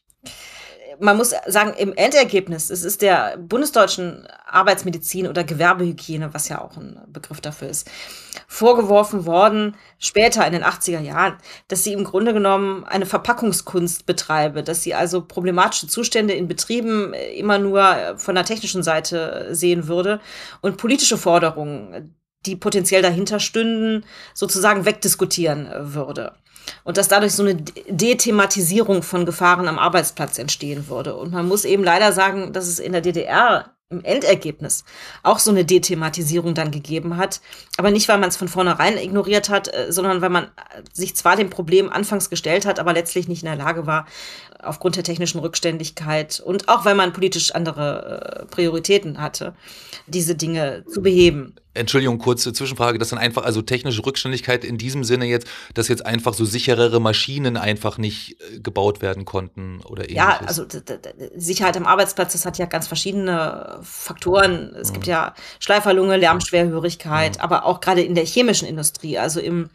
Man muss sagen, im Endergebnis, es ist der bundesdeutschen Arbeitsmedizin oder Gewerbehygiene, was ja auch ein Begriff dafür ist, vorgeworfen worden, später in den 80er Jahren, dass sie im Grunde genommen eine Verpackungskunst betreibe, dass sie also problematische Zustände in Betrieben immer nur von der technischen Seite sehen würde und politische Forderungen, die potenziell dahinter stünden, sozusagen wegdiskutieren würde. Und dass dadurch so eine Dethematisierung von Gefahren am Arbeitsplatz entstehen würde. Und man muss eben leider sagen, dass es in der DDR im Endergebnis auch so eine Dethematisierung dann gegeben hat. Aber nicht, weil man es von vornherein ignoriert hat, sondern weil man sich zwar dem Problem anfangs gestellt hat, aber letztlich nicht in der Lage war, aufgrund der technischen Rückständigkeit und auch weil man politisch andere Prioritäten hatte, diese Dinge zu beheben. Entschuldigung, kurze Zwischenfrage, das dann einfach, also technische Rückständigkeit in diesem Sinne jetzt, dass jetzt einfach so sicherere Maschinen einfach nicht gebaut werden konnten oder ähnliches? Ja, also Sicherheit am Arbeitsplatz, das hat ja ganz verschiedene Faktoren. Es gibt ja Schleiferlunge, Lärmschwerhörigkeit, aber auch gerade in der chemischen Industrie, also in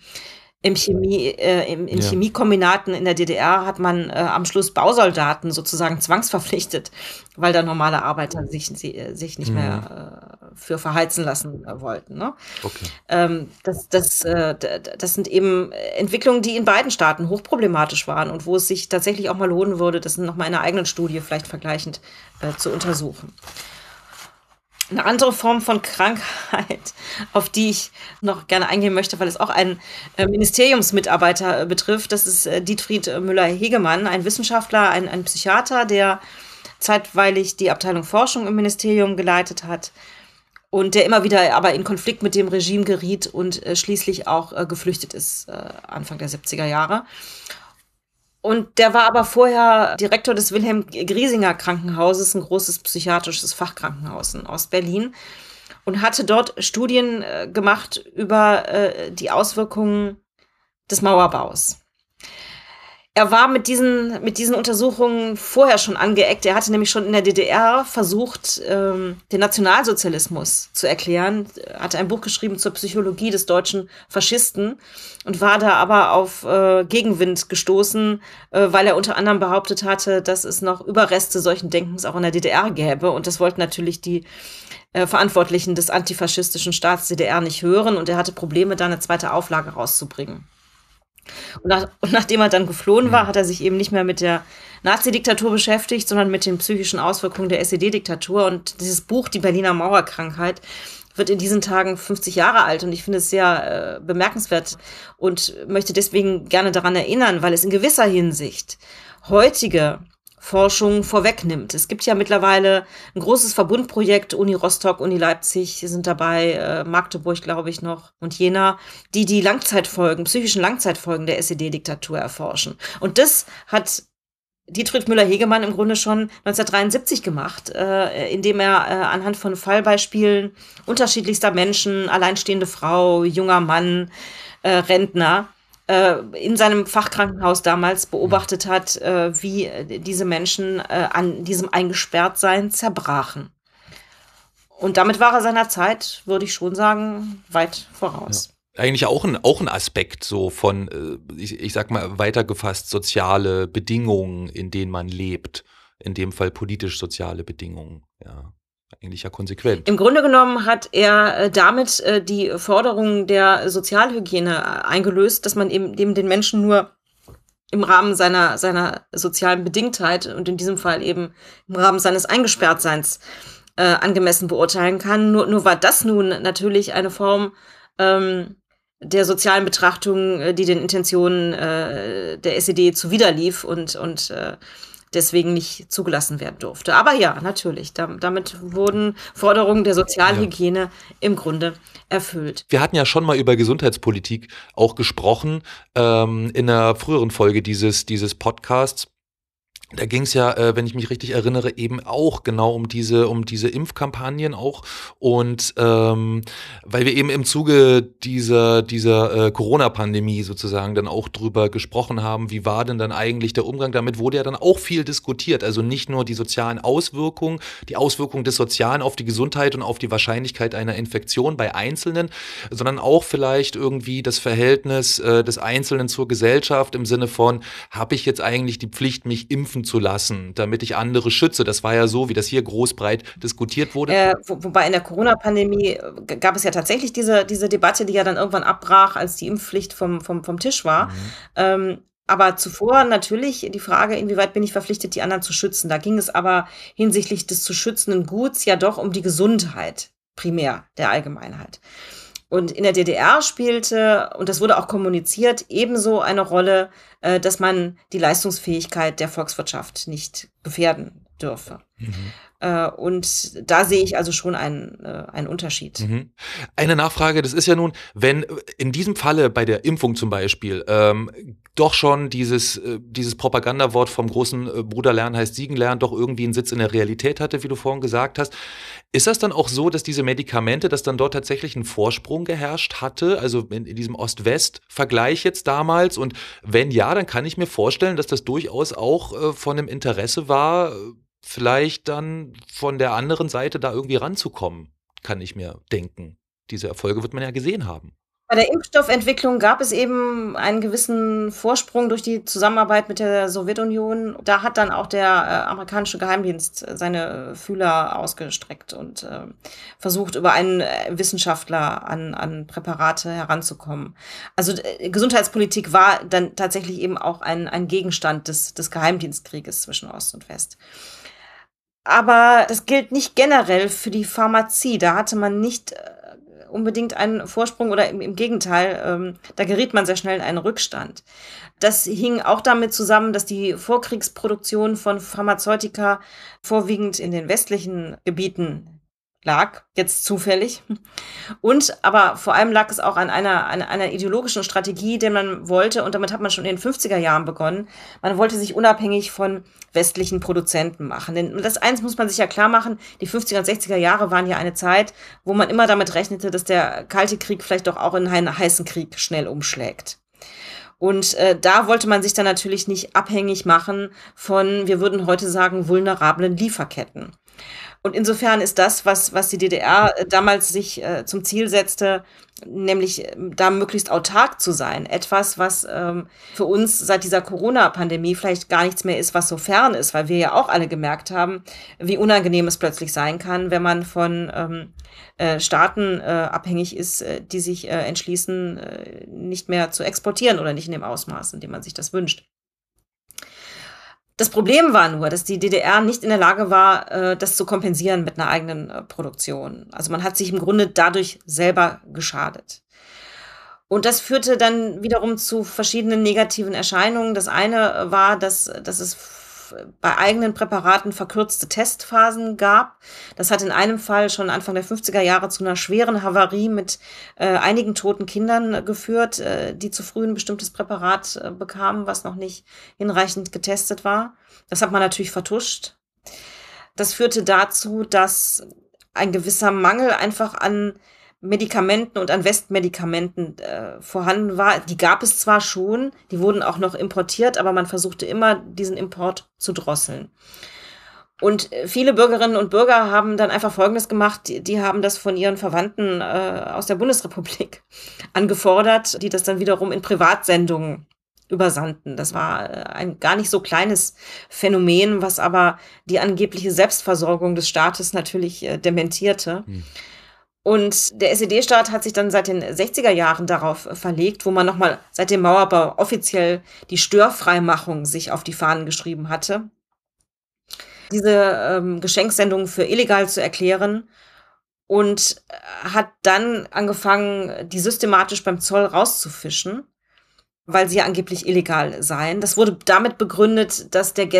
Chemiekombinaten in der DDR hat man am Schluss Bausoldaten sozusagen zwangsverpflichtet, weil da normale Arbeiter sich nicht mehr für verheizen lassen wollten. Ne? Okay. Das sind eben Entwicklungen, die in beiden Staaten hochproblematisch waren und wo es sich tatsächlich auch mal lohnen würde, das nochmal in einer eigenen Studie vielleicht vergleichend zu untersuchen. Eine andere Form von Krankheit, auf die ich noch gerne eingehen möchte, weil es auch einen Ministeriumsmitarbeiter betrifft, das ist Dietfried Müller-Hegemann, ein Wissenschaftler, ein Psychiater, der zeitweilig die Abteilung Forschung im Ministerium geleitet hat und der immer wieder aber in Konflikt mit dem Regime geriet und schließlich auch geflüchtet ist, Anfang der 70er Jahre. Und der war aber vorher Direktor des Wilhelm-Griesinger Krankenhauses, ein großes psychiatrisches Fachkrankenhaus in Ostberlin, und hatte dort Studien gemacht über die Auswirkungen des Mauerbaus. Er war mit diesen Untersuchungen vorher schon angeeckt. Er hatte nämlich schon in der DDR versucht, den Nationalsozialismus zu erklären. Er hatte ein Buch geschrieben zur Psychologie des deutschen Faschisten und war da aber auf Gegenwind gestoßen, weil er unter anderem behauptet hatte, dass es noch Überreste solchen Denkens auch in der DDR gäbe. Und das wollten natürlich die Verantwortlichen des antifaschistischen Staats DDR nicht hören. Und er hatte Probleme, da eine zweite Auflage rauszubringen. Und nachdem er dann geflohen war, hat er sich eben nicht mehr mit der Nazi-Diktatur beschäftigt, sondern mit den psychischen Auswirkungen der SED-Diktatur. Und dieses Buch, die Berliner Mauerkrankheit, wird in diesen Tagen 50 Jahre alt. Und ich finde es sehr bemerkenswert und möchte deswegen gerne daran erinnern, weil es in gewisser Hinsicht heutige Forschung vorwegnimmt. Es gibt ja mittlerweile ein großes Verbundprojekt, Uni Rostock, Uni Leipzig sind dabei, Magdeburg, glaube ich, noch, und Jena, die psychischen Langzeitfolgen der SED-Diktatur erforschen. Und das hat Dietfried Müller-Hegemann im Grunde schon 1973 gemacht, indem er anhand von Fallbeispielen unterschiedlichster Menschen, alleinstehende Frau, junger Mann, Rentner, in seinem Fachkrankenhaus damals beobachtet hat, wie diese Menschen an diesem Eingesperrtsein zerbrachen. Und damit war er seiner Zeit, würde ich schon sagen, weit voraus. Ja. Eigentlich auch ein Aspekt so von, ich sag mal weitergefasst, soziale Bedingungen, in denen man lebt. In dem Fall politisch-soziale Bedingungen, ja. Eigentlich ja konsequent. Im Grunde genommen hat er damit die Forderungen der Sozialhygiene eingelöst, dass man eben den Menschen nur im Rahmen seiner sozialen Bedingtheit und in diesem Fall eben im Rahmen seines Eingesperrtseins angemessen beurteilen kann. Nur war das nun natürlich eine Form der sozialen Betrachtung, die den Intentionen der SED zuwiderlief und deswegen nicht zugelassen werden durfte. Aber ja, natürlich, damit wurden Forderungen der Sozialhygiene im Grunde erfüllt. Wir hatten ja schon mal über Gesundheitspolitik auch gesprochen in einer früheren Folge dieses Podcasts. Da ging es ja, wenn ich mich richtig erinnere, eben auch genau um diese Impfkampagnen auch und weil wir eben im Zuge dieser Corona-Pandemie sozusagen dann auch drüber gesprochen haben, wie war denn dann eigentlich der Umgang damit, wurde ja dann auch viel diskutiert, also nicht nur die sozialen Auswirkungen, die Auswirkungen des Sozialen auf die Gesundheit und auf die Wahrscheinlichkeit einer Infektion bei Einzelnen, sondern auch vielleicht irgendwie das Verhältnis des Einzelnen zur Gesellschaft im Sinne von, habe ich jetzt eigentlich die Pflicht, mich impfen zu lassen, damit ich andere schütze. Das war ja so, wie das hier großbreit diskutiert wurde. Wobei in der Corona-Pandemie gab es ja tatsächlich diese Debatte, die ja dann irgendwann abbrach, als die Impfpflicht vom Tisch war. Aber zuvor natürlich die Frage, inwieweit bin ich verpflichtet, die anderen zu schützen. Da ging es aber hinsichtlich des zu schützenden Guts ja doch um die Gesundheit primär der Allgemeinheit. Und in der DDR spielte, und das wurde auch kommuniziert, ebenso eine Rolle, dass man die Leistungsfähigkeit der Volkswirtschaft nicht gefährden dürfe. Und da sehe ich also schon einen Unterschied. Eine Nachfrage, das ist ja nun, wenn in diesem Falle bei der Impfung zum Beispiel doch schon dieses Propagandawort vom großen Bruder lernen heißt Siegen lernen doch irgendwie einen Sitz in der Realität hatte, wie du vorhin gesagt hast. Ist das dann auch so, dass diese Medikamente, dass dann dort tatsächlich ein Vorsprung geherrscht hatte, also in diesem Ost-West-Vergleich jetzt damals? Und wenn ja, dann kann ich mir vorstellen, dass das durchaus auch von einem Interesse war, vielleicht dann von der anderen Seite da irgendwie ranzukommen, kann ich mir denken. Diese Erfolge wird man ja gesehen haben. Bei der Impfstoffentwicklung gab es eben einen gewissen Vorsprung durch die Zusammenarbeit mit der Sowjetunion. Da hat dann auch der amerikanische Geheimdienst seine Fühler ausgestreckt und versucht, über einen Wissenschaftler an Präparate heranzukommen. Also Gesundheitspolitik war dann tatsächlich eben auch ein Gegenstand des Geheimdienstkrieges zwischen Ost und West. Aber das gilt nicht generell für die Pharmazie. Da hatte man nicht unbedingt einen Vorsprung oder im Gegenteil, da geriet man sehr schnell in einen Rückstand. Das hing auch damit zusammen, dass die Vorkriegsproduktion von Pharmazeutika vorwiegend in den westlichen Gebieten lag, jetzt zufällig. Und aber vor allem lag es auch an einer ideologischen Strategie, die man wollte, und damit hat man schon in den 50er Jahren begonnen, man wollte sich unabhängig von westlichen Produzenten machen. Denn das eins muss man sich ja klar machen, die 50er und 60er Jahre waren ja eine Zeit, wo man immer damit rechnete, dass der Kalte Krieg vielleicht doch auch in einen heißen Krieg schnell umschlägt. Und da wollte man sich dann natürlich nicht abhängig machen von, wir würden heute sagen, vulnerablen Lieferketten. Und insofern ist das, was die DDR damals sich zum Ziel setzte, nämlich da möglichst autark zu sein, etwas, was für uns seit dieser Corona-Pandemie vielleicht gar nichts mehr ist, was so fern ist, weil wir ja auch alle gemerkt haben, wie unangenehm es plötzlich sein kann, wenn man von Staaten abhängig ist, die sich entschließen, nicht mehr zu exportieren oder nicht in dem Ausmaß, in dem man sich das wünscht. Das Problem war nur, dass die DDR nicht in der Lage war, das zu kompensieren mit einer eigenen Produktion. Also man hat sich im Grunde dadurch selber geschadet. Und das führte dann wiederum zu verschiedenen negativen Erscheinungen. Das eine war, dass es bei eigenen Präparaten verkürzte Testphasen gab. Das hat in einem Fall schon Anfang der 50er Jahre zu einer schweren Havarie mit einigen toten Kindern geführt, die zu früh ein bestimmtes Präparat bekamen, was noch nicht hinreichend getestet war. Das hat man natürlich vertuscht. Das führte dazu, dass ein gewisser Mangel einfach an Medikamenten und an Westmedikamenten vorhanden war. Die gab es zwar schon, die wurden auch noch importiert, aber man versuchte immer, diesen Import zu drosseln. Und viele Bürgerinnen und Bürger haben dann einfach Folgendes gemacht, die haben das von ihren Verwandten aus der Bundesrepublik angefordert, die das dann wiederum in Privatsendungen übersandten. Das war ein gar nicht so kleines Phänomen, was aber die angebliche Selbstversorgung des Staates natürlich dementierte. Und der SED-Staat hat sich dann seit den 60er Jahren darauf verlegt, wo man nochmal seit dem Mauerbau offiziell die Störfreimachung sich auf die Fahnen geschrieben hatte, diese Geschenksendungen für illegal zu erklären und hat dann angefangen, die systematisch beim Zoll rauszufischen, weil sie ja angeblich illegal seien. Das wurde damit begründet, dass der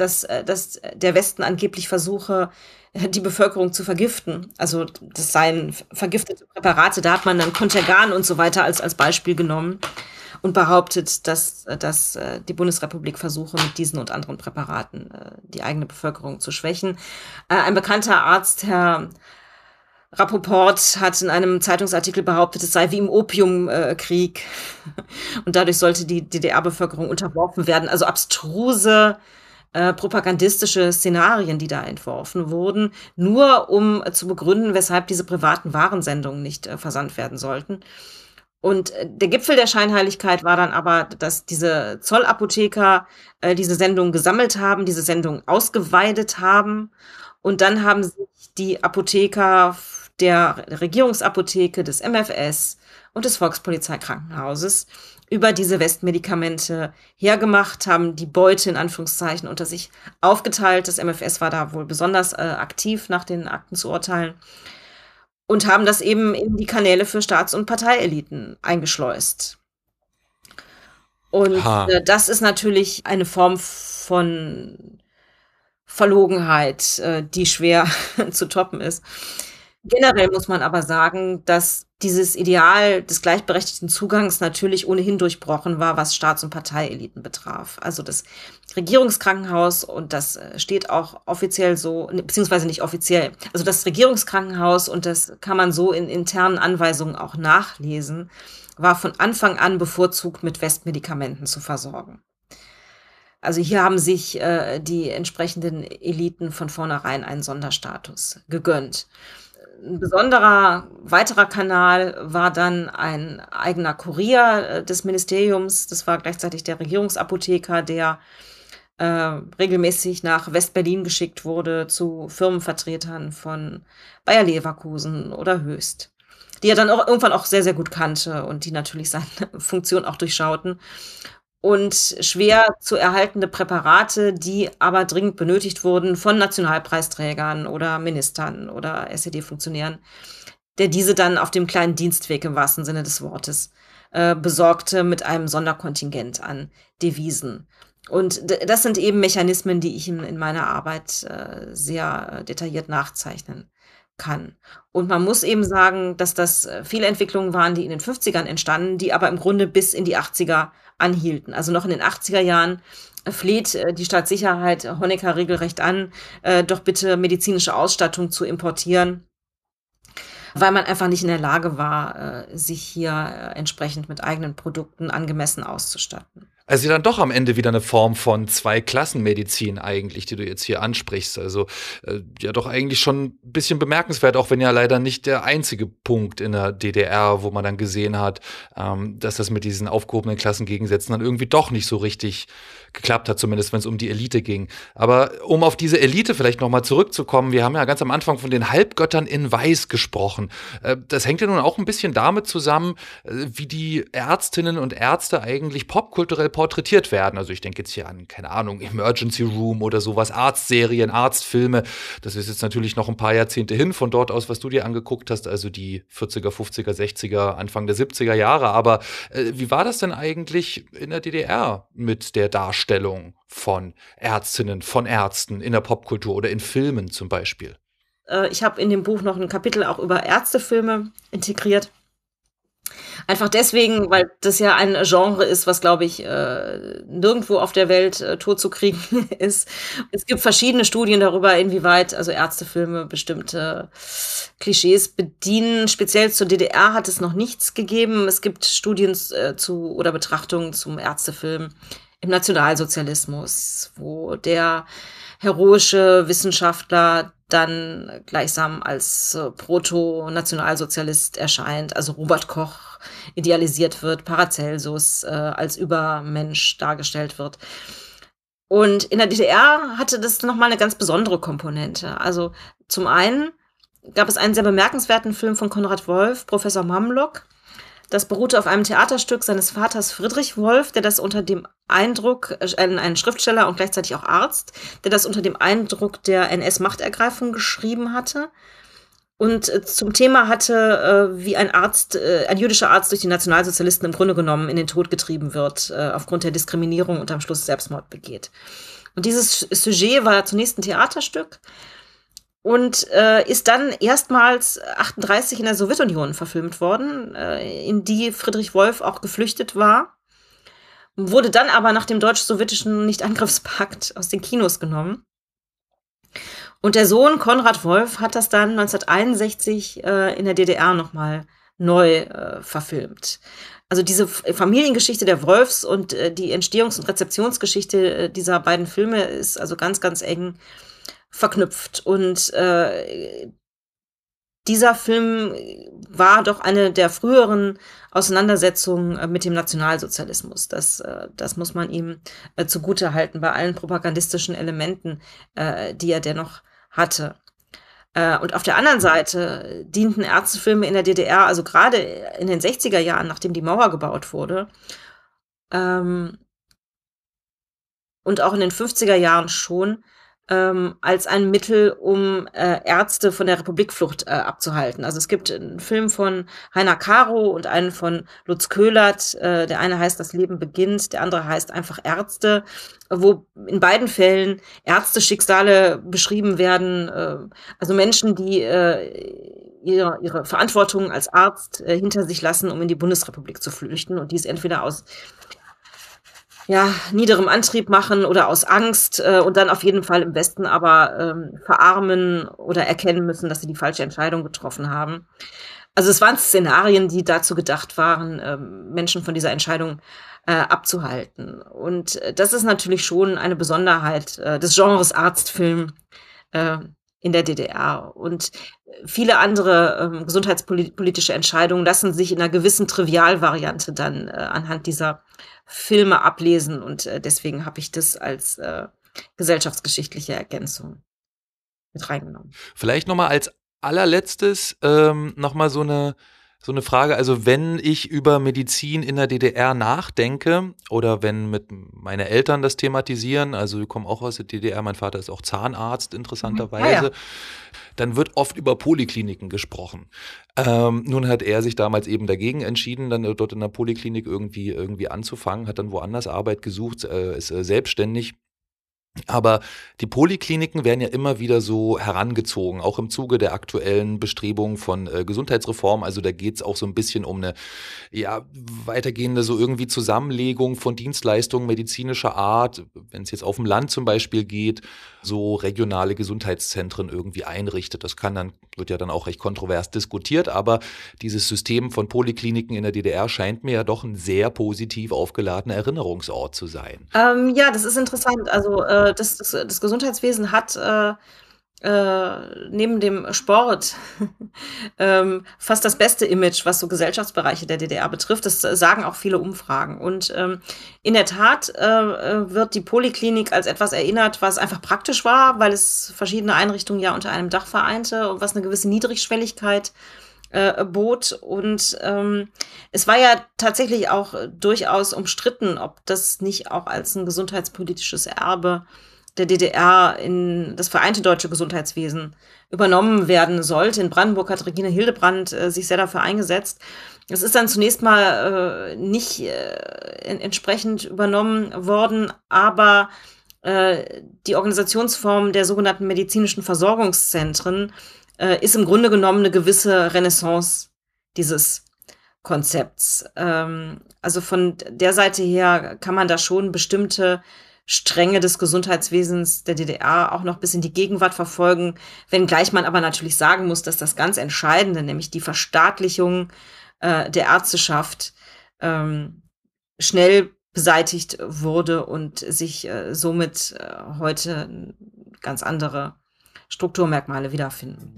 Westen angeblich versuche, die Bevölkerung zu vergiften. Also das seien vergiftete Präparate, da hat man dann Contergan und so weiter als Beispiel genommen und behauptet, dass die Bundesrepublik versuche, mit diesen und anderen Präparaten die eigene Bevölkerung zu schwächen. Ein bekannter Arzt, Herr Rappoport, hat in einem Zeitungsartikel behauptet, es sei wie im Opiumkrieg und dadurch sollte die DDR-Bevölkerung unterworfen werden. Also abstruse propagandistische Szenarien, die da entworfen wurden, nur um zu begründen, weshalb diese privaten Warensendungen nicht versandt werden sollten. Und der Gipfel der Scheinheiligkeit war dann aber, dass diese Zollapotheker diese Sendungen gesammelt haben, diese Sendungen ausgeweidet haben. Und dann haben sich die Apotheker der Regierungsapotheke, des MFS und des Volkspolizeikrankenhauses über diese Westmedikamente hergemacht, haben die Beute in Anführungszeichen unter sich aufgeteilt. Das MFS war da wohl besonders aktiv nach den Akten zu urteilen und haben das eben in die Kanäle für Staats- und Parteieliten eingeschleust. Und das ist natürlich eine Form von Verlogenheit, die schwer zu toppen ist. Generell muss man aber sagen, dass dieses Ideal des gleichberechtigten Zugangs natürlich ohnehin durchbrochen war, was Staats- und Parteieliten betraf. Also das Regierungskrankenhaus, und das steht auch offiziell so, beziehungsweise nicht offiziell, also das Regierungskrankenhaus, und das kann man so in internen Anweisungen auch nachlesen, war von Anfang an bevorzugt mit Westmedikamenten zu versorgen. Also hier haben sich die entsprechenden Eliten von vornherein einen Sonderstatus gegönnt. Ein besonderer weiterer Kanal war dann ein eigener Kurier des Ministeriums. Das war gleichzeitig der Regierungsapotheker, der regelmäßig nach West-Berlin geschickt wurde zu Firmenvertretern von Bayer Leverkusen oder Höchst, die er dann auch irgendwann auch sehr, sehr gut kannte und die natürlich seine Funktion auch durchschauten. Und schwer zu erhaltende Präparate, die aber dringend benötigt wurden von Nationalpreisträgern oder Ministern oder SED-Funktionären, der diese dann auf dem kleinen Dienstweg im wahrsten Sinne des Wortes besorgte mit einem Sonderkontingent an Devisen. Und das sind eben Mechanismen, die ich in meiner Arbeit sehr detailliert nachzeichnen kann. Und man muss eben sagen, dass das viele Entwicklungen waren, die in den 50ern entstanden, die aber im Grunde bis in die 80er anhielten. Also noch in den 80er Jahren fleht die Staatssicherheit Honecker regelrecht an, doch bitte medizinische Ausstattung zu importieren, weil man einfach nicht in der Lage war, sich hier entsprechend mit eigenen Produkten angemessen auszustatten. Also dann doch am Ende wieder eine Form von Zweiklassenmedizin eigentlich, die du jetzt hier ansprichst. Also ja doch eigentlich schon ein bisschen bemerkenswert, auch wenn ja leider nicht der einzige Punkt in der DDR, wo man dann gesehen hat, dass das mit diesen aufgehobenen Klassengegensätzen dann irgendwie doch nicht so richtig geklappt hat, zumindest wenn es um die Elite ging. Aber um auf diese Elite vielleicht nochmal zurückzukommen, wir haben ja ganz am Anfang von den Halbgöttern in Weiß gesprochen. Das hängt ja nun auch ein bisschen damit zusammen, wie die Ärztinnen und Ärzte eigentlich popkulturell porträtiert werden. Also ich denke jetzt hier an, keine Ahnung, Emergency Room oder sowas, Arztserien, Arztfilme. Das ist jetzt natürlich noch ein paar Jahrzehnte hin von dort aus, was du dir angeguckt hast, also die 40er, 50er, 60er, Anfang der 70er Jahre. Aber wie war das denn eigentlich in der DDR mit der Darstellung von Ärztinnen, von Ärzten in der Popkultur oder in Filmen zum Beispiel? Ich habe in dem Buch noch ein Kapitel auch über Ärztefilme integriert. Einfach deswegen, weil das ja ein Genre ist, was, glaube ich, nirgendwo auf der Welt totzukriegen ist. Es gibt verschiedene Studien darüber, inwieweit also Ärztefilme bestimmte Klischees bedienen. Speziell zur DDR hat es noch nichts gegeben. Es gibt Studien zu oder Betrachtungen zum Ärztefilm im Nationalsozialismus, wo der heroische Wissenschaftler dann gleichsam als Proto-Nationalsozialist erscheint, also Robert Koch idealisiert wird, Paracelsus als Übermensch dargestellt wird. Und in der DDR hatte das nochmal eine ganz besondere Komponente. Also zum einen gab es einen sehr bemerkenswerten Film von Konrad Wolf, Professor Mamlock. Das beruhte auf einem Theaterstück seines Vaters Friedrich Wolf, der das unter dem Eindruck, ein Schriftsteller und gleichzeitig auch Arzt, der das unter dem Eindruck der NS-Machtergreifung geschrieben hatte. Und zum Thema hatte, wie ein jüdischer Arzt durch die Nationalsozialisten im Grunde genommen in den Tod getrieben wird, aufgrund der Diskriminierung und am Schluss Selbstmord begeht. Und dieses Sujet war zunächst ein Theaterstück und ist dann erstmals 1938 in der Sowjetunion verfilmt worden, in die Friedrich Wolf auch geflüchtet war, wurde dann aber nach dem deutsch-sowjetischen Nichtangriffspakt aus den Kinos genommen. Und der Sohn Konrad Wolf hat das dann 1961 in der DDR nochmal neu verfilmt. Also diese Familiengeschichte der Wolfs und die Entstehungs- und Rezeptionsgeschichte dieser beiden Filme ist also ganz, ganz eng verknüpft. Und dieser Film war doch eine der früheren Auseinandersetzungen mit dem Nationalsozialismus. Das muss man ihm zugutehalten bei allen propagandistischen Elementen, die er dennoch hatte. Und auf der anderen Seite dienten Ärztefilme in der DDR, also gerade in den 60er Jahren, nachdem die Mauer gebaut wurde, und auch in den 50er Jahren schon, als ein Mittel, um Ärzte von der Republikflucht abzuhalten. Also es gibt einen Film von Heiner Caro und einen von Lutz Köhlert. Der eine heißt Das Leben beginnt, der andere heißt einfach Ärzte, wo in beiden Fällen Ärzteschicksale beschrieben werden. Also Menschen, die ihre Verantwortung als Arzt hinter sich lassen, um in die Bundesrepublik zu flüchten und dies entweder aus niederem Antrieb machen oder aus Angst und dann auf jeden Fall im Westen aber verarmen oder erkennen müssen, dass sie die falsche Entscheidung getroffen haben. Also es waren Szenarien, die dazu gedacht waren, Menschen von dieser Entscheidung abzuhalten. Und das ist natürlich schon eine Besonderheit des Genres Arztfilm in der DDR. Und viele andere gesundheitspolitische Entscheidungen lassen sich in einer gewissen Trivialvariante dann anhand dieser Filme ablesen. Und deswegen habe ich das als gesellschaftsgeschichtliche Ergänzung mit reingenommen. Vielleicht nochmal als allerletztes nochmal so eine Frage, also wenn ich über Medizin in der DDR nachdenke oder wenn mit meine Eltern das thematisieren, also wir kommen auch aus der DDR, mein Vater ist auch Zahnarzt interessanterweise, dann wird oft über Polikliniken gesprochen. Nun hat er sich damals eben dagegen entschieden, dann dort in der Poliklinik irgendwie anzufangen, hat dann woanders Arbeit gesucht, ist selbstständig. Aber die Polikliniken werden ja immer wieder so herangezogen, auch im Zuge der aktuellen Bestrebungen von Gesundheitsreform. Also da geht es auch so ein bisschen um eine weitergehende so irgendwie Zusammenlegung von Dienstleistungen medizinischer Art, wenn es jetzt auf dem Land zum Beispiel geht, so regionale Gesundheitszentren irgendwie einrichtet. Das wird ja dann auch recht kontrovers diskutiert, aber dieses System von Polikliniken in der DDR scheint mir ja doch ein sehr positiv aufgeladener Erinnerungsort zu sein. Ja, das ist interessant. Also das Gesundheitswesen hat neben dem Sport fast das beste Image, was so Gesellschaftsbereiche der DDR betrifft. Das sagen auch viele Umfragen. Und in der Tat wird die Poliklinik als etwas erinnert, was einfach praktisch war, weil es verschiedene Einrichtungen ja unter einem Dach vereinte und was eine gewisse Niedrigschwelligkeit bot. Und es war ja tatsächlich auch durchaus umstritten, ob das nicht auch als ein gesundheitspolitisches Erbe der DDR in das vereinte deutsche Gesundheitswesen übernommen werden sollte. In Brandenburg hat Regine Hildebrandt sich sehr dafür eingesetzt. Es ist dann zunächst mal nicht entsprechend übernommen worden, aber die Organisationsform der sogenannten medizinischen Versorgungszentren ist im Grunde genommen eine gewisse Renaissance dieses Konzepts. Also von der Seite her kann man da schon bestimmte Stränge des Gesundheitswesens der DDR auch noch bis in die Gegenwart verfolgen, wenngleich man aber natürlich sagen muss, dass das ganz Entscheidende, nämlich die Verstaatlichung der Ärzteschaft, schnell beseitigt wurde und sich somit heute ganz andere Strukturmerkmale wiederfinden.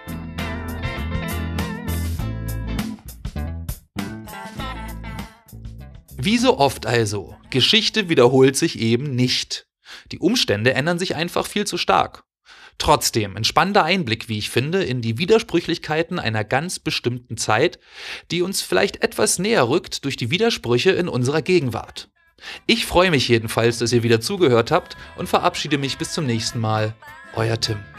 Wie so oft also, Geschichte wiederholt sich eben nicht. Die Umstände ändern sich einfach viel zu stark. Trotzdem ein spannender Einblick, wie ich finde, in die Widersprüchlichkeiten einer ganz bestimmten Zeit, die uns vielleicht etwas näher rückt durch die Widersprüche in unserer Gegenwart. Ich freue mich jedenfalls, dass ihr wieder zugehört habt und verabschiede mich bis zum nächsten Mal. Euer Tim.